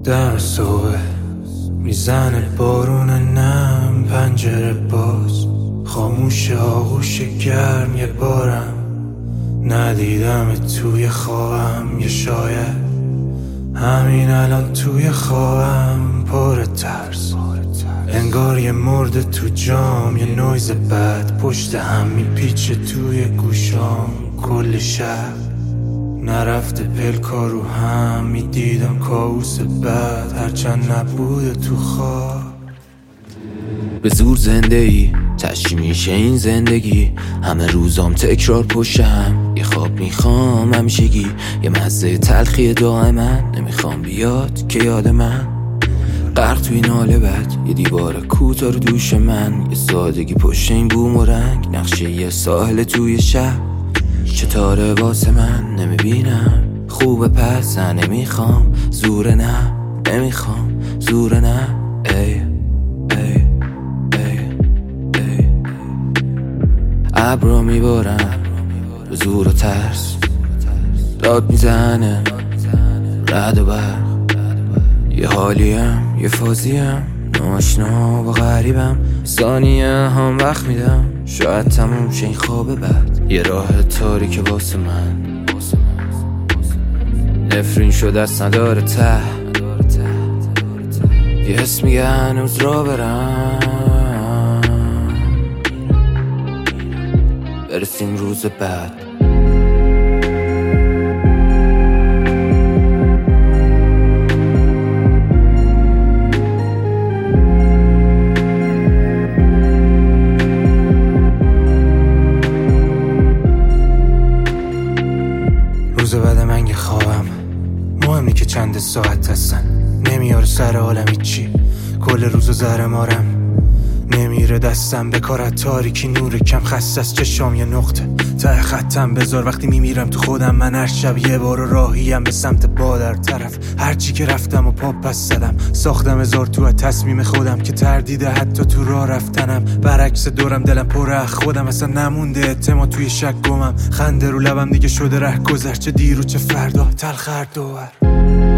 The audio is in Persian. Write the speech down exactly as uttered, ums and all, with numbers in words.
در صبح میزنه بارون نم، پنجره باز خاموش آغوش گرم. یه بارم ندیدم توی خوابم، یه شاید همین الان توی خوابم پر ترس، انگار یه مرده تو جام. یه نویز بد پشت هم میپیچه توی گوشام. کل شب نرفته پلکا رو هم، میدیدم کابوس بد هرچند نبوده تو خواب. به زور زنده ای تشی میشه این زندگی، همه روزام تکرار پشت هم. یه خواب میخوام همیشگی، یه مزه تلخی دائما نمیخوام بیاد که یاد من. غرق توی ناله بد، یه دیوار کوتاه رو دوش من. یه سادگی پشت این بوم و رنگ، نقشه یه ساحل توی شب. چطاره واسه من نمیبینم خوبه پس نمیخوام زوره نه، نمیخوام زوره نه. ای ای ای ای ابرو میبارم به زور و ترس، داد میزنه رد و برق. یه حالیم یه فازیم ناشنا و غریبم، ثانیه هم وقت میدم شاید تموم شه این خواب بد. یه راه تاریک واسه من، نفرین شده است نداره ته. یه حس میگه هنوز را برم، برسیم روز بعد. روز بعد من یه خوابم، مهم نی که چند ساعت هستن، نمیاره سر عالم هیچی. کل روز زهر مارم نمیره دستم، به کارت تاریکی نور کم خسته از چشام. یه نقطه ته خطم بذار وقتی میمیرم تو خودم. من هر شب یه بار راهیم به سمت بادر طرف، هرچی که رفتم و پا پس زدم. ساختم هزار تو از تصمیم خودم که تردیده حتی تو راه رفتنم. برعکس دورم دلم پر اخ خودم، اصلا نمونده اعتماد توی شک گمم. خنده رو لبم دیگه شده ره گذشت، چه دیرو چه فردا تلخ هر دوور.